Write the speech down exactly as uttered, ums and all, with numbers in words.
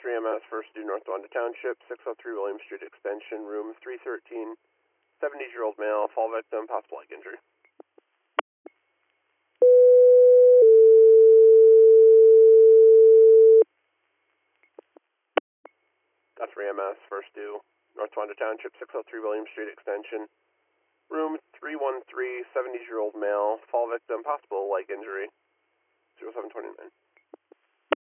three M S, First Due, North Wanda Township, six oh three William Street Extension, room three thirteen, seventy-year-old male, fall victim, possible leg injury. That's three M S, First Due, North Wanda Township, six oh three William Street Extension, room three one three, seventy-year-old male, fall victim, possible leg injury, zero seven two nine.